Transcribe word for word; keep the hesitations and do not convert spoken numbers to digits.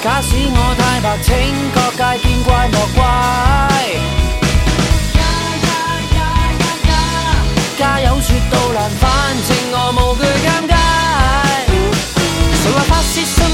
假使我太白，請各界見怪莫怪。加油說到難，反正我無懼尷尬。誰話發泄？